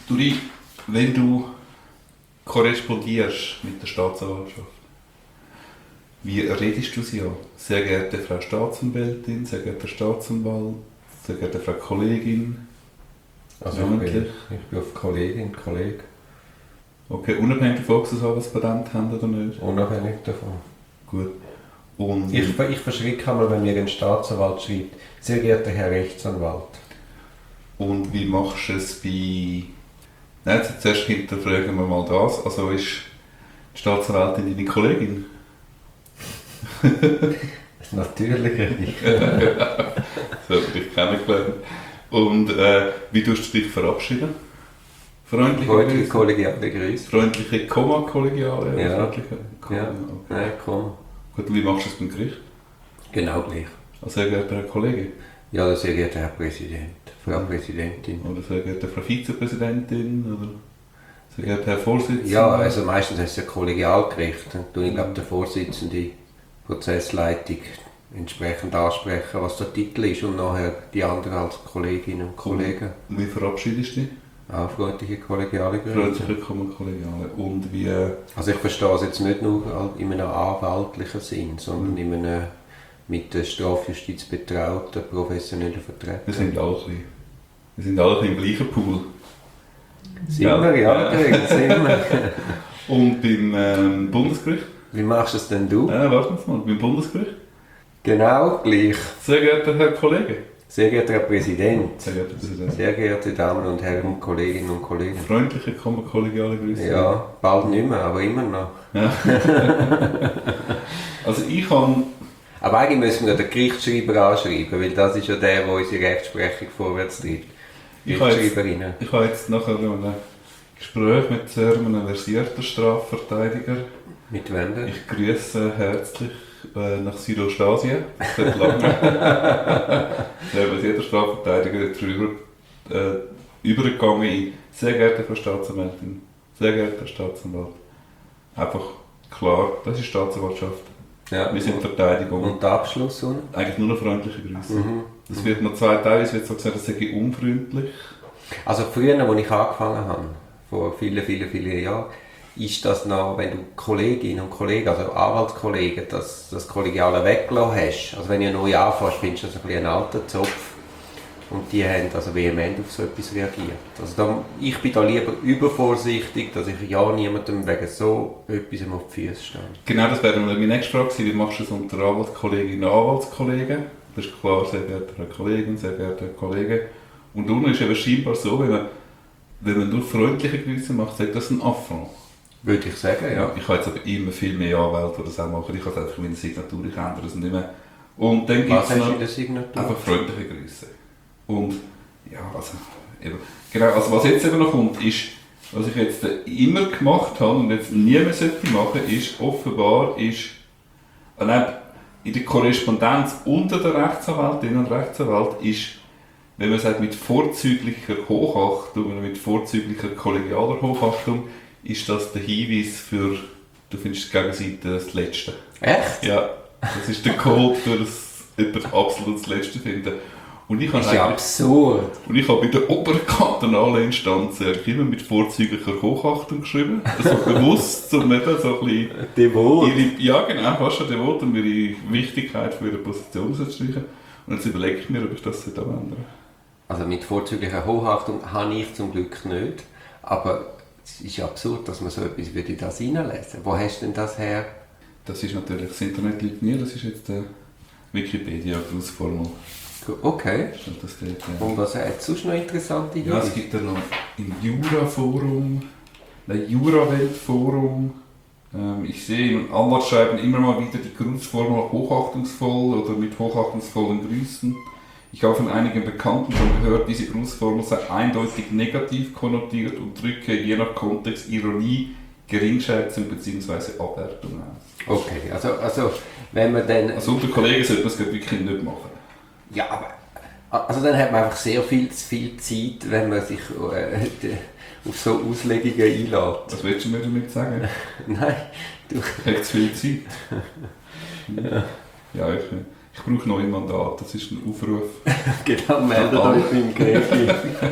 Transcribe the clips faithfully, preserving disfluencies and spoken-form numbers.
Duri, wenn du korrespondierst mit der Staatsanwaltschaft, wie redest du sie an? Sehr geehrte Frau Staatsanwältin, sehr geehrter Staatsanwalt, sehr geehrte Frau Kollegin. Also ich bin, ich bin auf Kollegin, Kollege. Okay, unabhängig davon, ob sie ein Patent haben oder nicht? Unabhängig davon. Gut. Und ich, ich verschrecke einmal, wenn mir ein Staatsanwalt schreibt, sehr geehrter Herr Rechtsanwalt. Und wie machst du es bei... Nein, zuerst hinterfragen wir mal das. Also ist die Staatsanwältin deine Kollegin? Natürlich richtig. So habe ich dich kennengelernt. Und äh, wie tust du dich verabschieden? Freundliche, Freundliche kollegiale Grüße. Freundliche Komma kollegiale? Ja. Freundliche Komma, Ja. Okay. Nein, komm. Gut, und wie machst du es beim Gericht? Genau gleich. Also sehr geehrter Herr Kollege? Ja, sehr geehrter Herr Präsident, Frau Präsidentin. Oder sehr geehrte Frau Vizepräsidentin? Oder sehr geehrter Herr Vorsitzender? Ja, also meistens heißt es ja Kollegialgericht. Dann tue ich glaube der Vorsitzende Prozessleitung entsprechend ansprechen, was der Titel ist und nachher die anderen als Kolleginnen und Kollegen. Und wie verabschiedest du dich? Auch freundliche kollegiale Grüße. Freundliche Komma kollegiale. Und wie... Also ich verstehe es jetzt nicht nur in einem anwaltlichen Sinn, sondern in einem mit der Strafjustiz betrauten, professionellen Vertreter. Wir sind alle, wir sind alle im gleichen Pool. Sind wir, ja, ja. Sind wir. Und beim ähm, Bundesgericht? Wie machst du es denn du? Äh, warten Sie mal, beim Bundesgericht? Genau, gleich. Sehr geehrter Herr Kollege. Sehr geehrter Herr Präsident. Sehr geehrter Präsident. Sehr geehrte Damen und Herren, Kolleginnen und Kollegen. Freundliche, kollegiale Grüße. Ja, bald nicht mehr, aber immer noch. Ja. Also ich kann... Aber eigentlich müssen wir den Gerichtsschreiber anschreiben, weil das ist ja der, der unsere Rechtsprechung vorwärts treibt. Ich habe jetzt, ich habe jetzt nachher ein Gespräch mit sehr einem versierten Strafverteidiger. Mit wem denn? Ich grüße herzlich äh, nach Südostasien. Seit langem. Der versierte Strafverteidiger ist drüber äh, übergegangen in sehr geehrte Frau Staatsanwältin, sehr geehrter Staatsanwalt. Einfach klar, das ist Staatsanwaltschaft. Ja. Wir sind Verteidigung. Und der Abschluss? Oder? Eigentlich nur noch freundliche Grüße. Mhm. Das wird noch zwei Teile, es wird so gesagt, das sei unfreundlich. Also früher, als ich angefangen habe, vor vielen, vielen, vielen Jahren, ist das noch, wenn du Kolleginnen und Kollegen, also Anwaltskollegen, das, das Kollegiale weggelassen hast. Also wenn du neu anfängst, findest du das ein bisschen ein alter Zopf. Und die haben also vehement auf so etwas reagiert. Also da, ich bin da lieber übervorsichtig, dass ich ja niemandem wegen so etwas auf die Füße stehe. Genau, das wäre meine nächste Frage gewesen. Wie machst du es unter Anwaltskolleginnen und Anwaltskollegen? Das ist klar, sehr geehrter Herr Kollegin, sehr geehrter Herr Kollege. Und unten ist es scheinbar so, wenn man, wenn man nur freundliche Grüße macht, sagt das ein Affront. Würde ich sagen, ja. Ja, ich habe jetzt aber immer viel mehr Anwälte, die das auch machen. Ich habe einfach meine Signatur, ich ändere es nicht mehr. Und dann gibt Was es hast noch du in der Signatur? einfach freundliche Grüße. Und ja, also, eben, genau, also was jetzt eben noch kommt, ist, was ich jetzt immer gemacht habe und jetzt nie mehr sollte machen, ist offenbar, ist, äh, nein, in der Korrespondenz unter der Rechtsanwältin und Rechtsanwalt ist, wenn man sagt, mit vorzüglicher Hochachtung oder mit vorzüglicher kollegialer Hochachtung, ist das der Hinweis für, du findest die Gegenseite das Letzte. Echt? Ja, das ist der Code für das etwas absolut das Letzte finden. Und ich das ist ja absurd. Und ich habe bei der oberkantonalen Instanz immer mit vorzüglicher Hochachtung geschrieben. Also bewusst, um eben so ein bisschen... Devot. Ihre, ja genau, fast schon devot, um ihre Wichtigkeit für ihre Position zu streichen. Und jetzt überlege ich mir, ob ich das ändern sollte. Also mit vorzüglicher Hochachtung habe ich zum Glück nicht. Aber es ist absurd, dass man so etwas würde das reinlesen. Wo hast du denn das her? Das ist natürlich, das Internet liegt mir, das ist jetzt der Wikipedia-Grußformel. Okay. Das dort, ja. Und was hat es sonst noch interessante Ideen? Ja, es gibt ja noch im Jura-Forum, ein Jura-Welt-Forum. Ähm, ich sehe im Anwaltsschreiben immer mal wieder die Grußformel hochachtungsvoll oder mit hochachtungsvollen Grüßen. Ich habe von einigen Bekannten schon gehört, diese Grußformel sei eindeutig negativ konnotiert und drücke je nach Kontext Ironie, Geringschätzung bzw. Abwertung aus. Okay, also, also wenn man dann... Also unter Kollegen sollte man es wirklich nicht machen. Ja, aber also dann hat man einfach sehr viel zu viel Zeit, wenn man sich äh, auf so Auslegungen einlädt. Was willst du mir damit sagen? Nein, du... Ich habe zu viel Zeit. Ja, ja ich, ich brauche neue Mandate, das ist ein Aufruf. Genau, meldet euch beim Gräfi.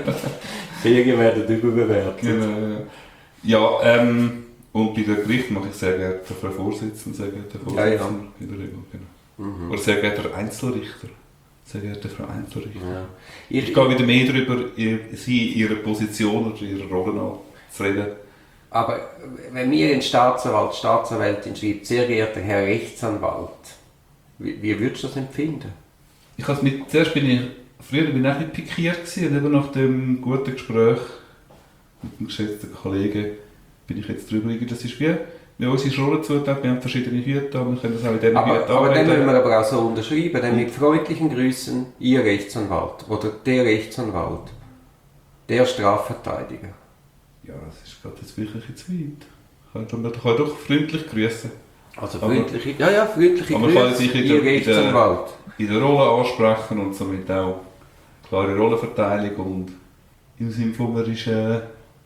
Ferien werden überbewertet. Genau, ja, ähm, und bei den Gerichten mache ich sehr gerne Frau Vorsitzende, sehr geehrter Vorsitzender Ja, ja. in der Regel, genau. Mhm. Oder sehr geehrter Einzelrichter. Sehr geehrte Frau Einzelrichter. Ja. Ich, ich gehe wieder mehr darüber, ihr, sie ihre Position oder ihre Rolle an zu reden. Aber wenn mir ein Staatsanwalt, Staatsanwältin schreibt, sehr geehrter Herr Rechtsanwalt, wie, wie würdest du das empfinden? Ich has mit, zuerst bin ich, früher bin ich auch ein bisschen pikiert gewesen, und eben nach dem guten Gespräch mit dem geschätzten Kollegen bin ich jetzt drüber gegangen, das ist wie, wie unsere Rollen zugeteilt, wir haben verschiedene Hüte und wir können das auch in diesen Aber, Hüten aber dann arbeiten. müssen wir aber auch so unterschreiben, dann mit freundlichen Grüßen, Ihr Rechtsanwalt oder der Rechtsanwalt, der Strafverteidiger. Ja, das ist gerade jetzt wirklich zu weit. Man kann doch freundlich grüßen. Also Aber- freundliche, ja, ja, freundliche Aber man kann Grüße, sich in Ihr der- in der- Rechtsanwalt. In der Rolle ansprechen und somit auch klare Rollenverteilung und im Sinne von, man ist, äh,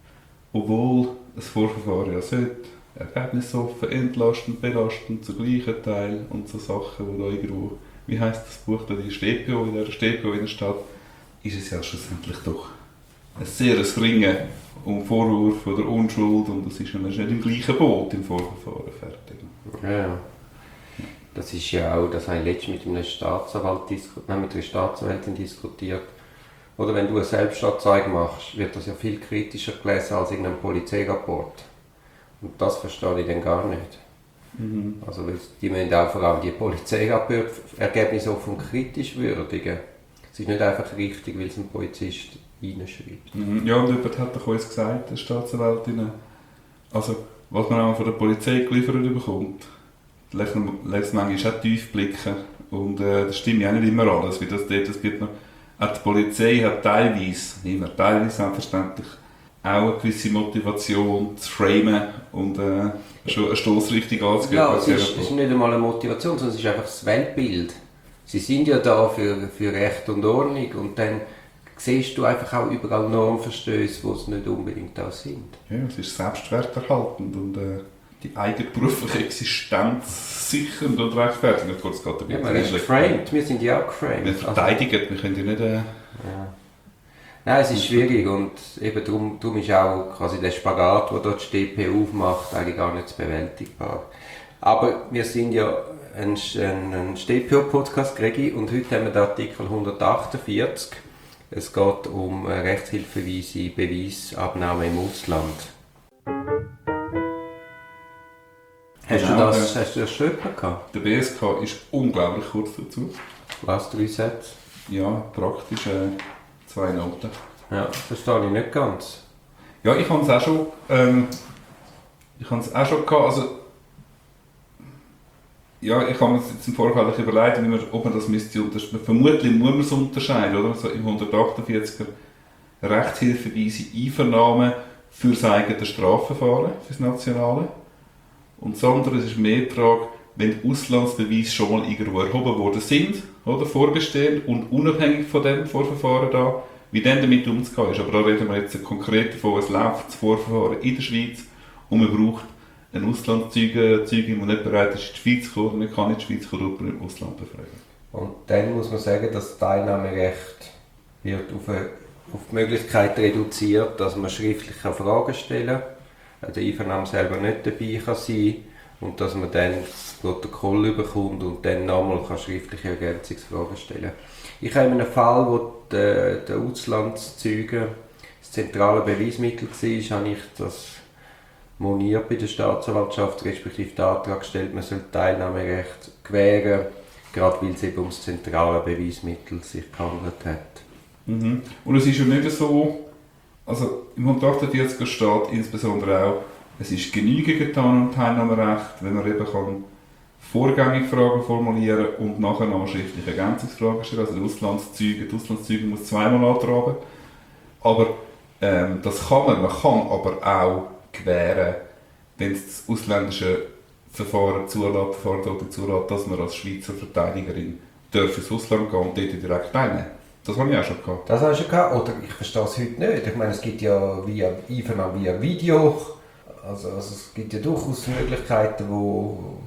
obwohl das Vorverfahren ja sollte, ergebnisoffen, entlastend, belastend, zu gleichen Teil und so Sachen, die da irgendwo, wie heisst das Buch da, die StPO, in der StPO in der Stadt, ist es ja schlussendlich doch ein sehr ein Ringen um Vorwurf oder Unschuld und das ist, man ist nicht im gleichen Boot im Vorverfahren fertig. Ja. Das ist ja auch, das habe ich letztens mit einem Staatsanwalt diskutiert, nein, mit einer Staatsanwältin diskutiert. Oder wenn du eine Selbstanzeige machst, wird das ja viel kritischer gelesen als in einem Polizeirapport. Und das verstehe ich dann gar nicht. Mhm. Also weil die müssen auch vor allem die Polizeiergebnisse offen kritisch würdigen. Es ist nicht einfach richtig, weil es ein Polizist reinschreibt. Mhm. Ja, und jemand hat doch uns gesagt, der Staatsanwältin, also was man auch von der Polizei geliefert bekommt, lässt man lässt man manchmal auch tief blicken und äh, das stimmt ja auch nicht immer alles, wie das dort, das wird noch, auch die Polizei hat teilweise, nicht immer teilweise selbstverständlich, auch eine gewisse Motivation zu framen und äh, schon eine Stossrichtung anzugeben. Ja, es ist, es ist nicht einmal eine Motivation, sondern es ist einfach das Weltbild. Sie sind ja da für, für Recht und Ordnung und dann siehst du einfach auch überall Normverstöße, die es nicht unbedingt auch sind. Ja, es ist selbstwerterhaltend und äh, die eigene berufliche Existenz sichernd und rechtfertigend. Kurz geht Ja, man ist geframed, wir sind ja auch geframed. Wir verteidigen, wir können ja nicht... Äh, Ja. Nein, es ist schwierig und eben darum, darum ist auch quasi der Spagat, den dort die StP aufmacht, eigentlich gar nicht bewältigbar. Aber wir sind ja ein, ein, ein StPO-Podcast, Gregi, und heute haben wir den Artikel hundertachtundvierzig. Es geht um rechtshilfeweise Beweisabnahme im Ausland. Hast, Genau, du das, ja. hast du das schon gehabt? Der B S K ist unglaublich kurz dazu. Was, drei Sätze? Ja, praktisch äh, zwei Noten. Ja, verstehe ich nicht ganz. Ja, ich habe es auch schon, ähm, ich habe es auch schon gehabt, also ja, ich habe mir jetzt im Vorfeld überlegt, wie man, ob man das müsste unterscheiden. Vermutlich muss man es unterscheiden, oder? So im hundertachtundvierziger rechtshilfeweise Einvernahme für das eigene Strafverfahren, für das Nationale. Und das andere ist mehr die Frage, wenn Auslandsbeweise schon mal irgendwo erhoben worden sind, oder, vorbestehend und unabhängig von dem Vorverfahren da, wie dann damit umzugehen ist. Aber da reden wir jetzt konkret davon, es läuft das Vorverfahren in der Schweiz und man braucht eine Auslandszeuge, Zeugin, die nicht bereit ist, in die Schweiz zu kommen, oder nicht kann in die Schweiz kommen, aber im Ausland befragen. Und dann muss man sagen, dass das Teilnahmerecht wird auf, eine, auf die Möglichkeit reduziert, dass man schriftlich Fragen stellen kann, der Einvernahme selber nicht dabei kann sein und dass man dann das Protokoll bekommt und dann nochmal schriftliche Ergänzungsfragen stellen kann. Ich habe in einem Fall, wo der, der Auslandszeuge das zentrale Beweismittel war, habe ich das moniert bei der Staatsanwaltschaft, respektive den Antrag gestellt, man soll Teilnahmerecht gewähren, gerade weil es eben um das zentrale Beweismittel sich gehandelt hat. Mhm. Und es ist ja nicht so, also im hundertachtundvierziger steht insbesondere auch, es ist Genüge getan am Teilnahmerecht, wenn man eben kann vorgängig Fragen formulieren und nachher noch schriftliche Ergänzungsfragen stellen. Also die Auslandszeuge, die Auslandszeuge muss zweimal antragen. Aber ähm, das kann man, man kann aber auch gewähren, wenn es das ausländische Verfahren zulässt, Verfahren oder zulässt, dass man als Schweizer Verteidigerin darf ins Ausland gehen und dort direkt teilnehmen. Das habe ich auch schon gehabt. Das hast du gehabt? Oder ich verstehe es heute nicht. Ich meine, es gibt ja via Einvernahme via Video. Also, also es gibt ja durchaus Möglichkeiten, wo,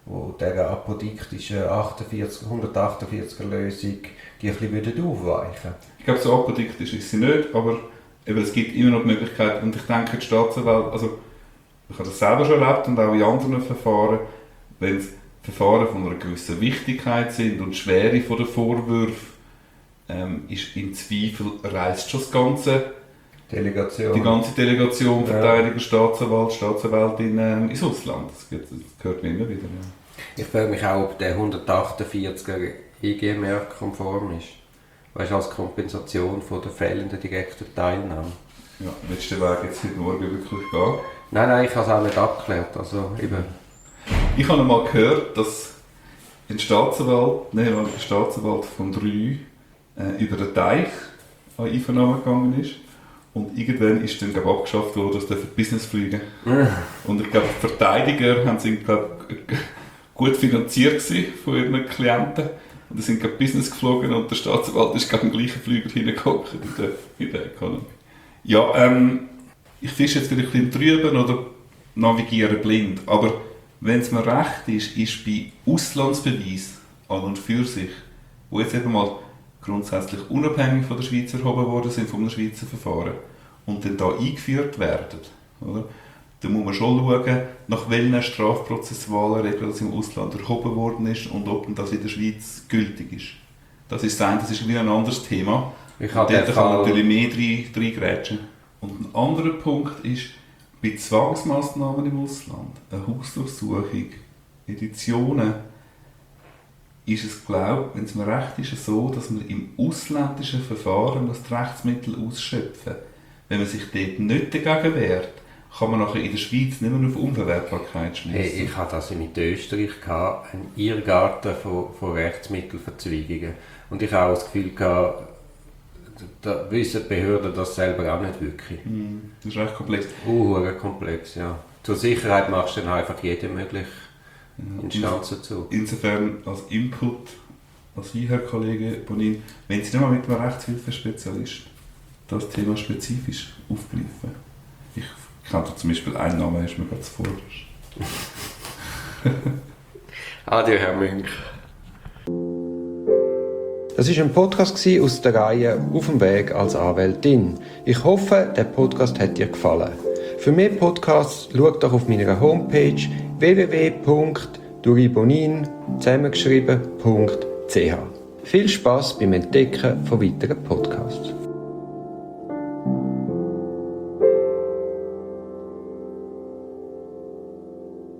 wo dieser apodiktischen achtundvierzig, hundertachtundvierziger Lösung die ein bisschen aufweichen. Ich glaube, so apodiktisch ist sie nicht, aber eben, es gibt immer noch die Möglichkeit, und ich denke, die Staatsanwälte, also ich habe das selber schon erlebt und auch in anderen Verfahren, wenn es Verfahren von einer gewissen Wichtigkeit sind und die Schwere der Vorwürfe, ähm, ist im Zweifel reist schon das ganze, Delegation. die ganze Delegation, Ja. Verteidiger, Staatsanwalt, Staatsanwältin ähm, ins Ausland. Das, geht, das gehört immer wieder. Ja. Ich frage mich auch, ob der hundertachtundvierziger I G M R-konform ist. Weißt du, als Kompensation von der fehlenden direkten Teilnahme. Ja, willst du den Weg jetzt heute Morgen wirklich gehen? Nein, nein, ich habe es auch nicht abgeklärt. Also, eben. Ich habe mal gehört, dass ein Staatsanwalt, nein, ein Staatsanwalt von drei äh, über den Teich an Einvernahmen gegangen ist. Und irgendwann ist dann, glaube ich, abgeschafft worden, dass der für Business fliegen. Und ich glaube, die Verteidiger haben sind, glaub, gut finanziert gewesen von ihren Klienten. Und die sind gerade Business geflogen und der Staatsanwalt ist gerade im gleichen Flüger hineingehockt in der, in der Economy. Ja, ähm, ich fische jetzt vielleicht ein bisschen drüben oder navigiere blind, aber wenn es mir recht ist, ist bei Auslandsbeweis an und für sich, wo jetzt eben mal grundsätzlich unabhängig von der Schweiz erhoben worden sind, von einem Schweizer Verfahren, und dann da eingeführt werden, oder? Dann muss man schon schauen, nach welchen strafprozessualen Regeln das im Ausland erhoben worden ist und ob das in der Schweiz gültig ist. Das ist sein, das ist wieder ein anderes Thema. Ich Und dort kann Fall... man natürlich mehr reingrätschen. Und ein anderer Punkt ist, bei Zwangsmaßnahmen im Ausland, eine Hausdurchsuchung, Editionen, ist es, glaube ich, wenn es mir recht ist, so, dass man im ausländischen Verfahren das Rechtsmittel ausschöpfen. Wenn man sich dort nicht dagegen wehrt, kann man nachher in der Schweiz nicht mehr auf Unverwertbarkeit schließen. Hey, ich hatte das mit Österreich, gehabt, einen Irrgarten von, von Rechtsmittelverzweigungen. Und ich habe auch das Gefühl, gehabt, da wissen die Behörden das selber auch nicht wirklich. Mm, das ist recht komplex. Uh, komplex, ja. Zur Sicherheit machst du dann einfach jede mögliche Instanz dazu. Insofern als Input, als Sie, Herr Kollege Bonin, wenn Sie nicht mal mit einem Rechtshilfespezialist das Thema spezifisch aufgreifen. Ich kenne zum Beispiel einen Namen, ist mir gerade zuvorderst. Adieu, Herr Münch. Das war ein Podcast aus der Reihe «Auf dem Weg als Anwältin». Ich hoffe, der Podcast hat dir gefallen. Für mehr Podcasts schau doch auf meiner Homepage w w w punkt duribonin zusammengeschrieben punkt c h. Viel Spass beim Entdecken von weiteren Podcasts.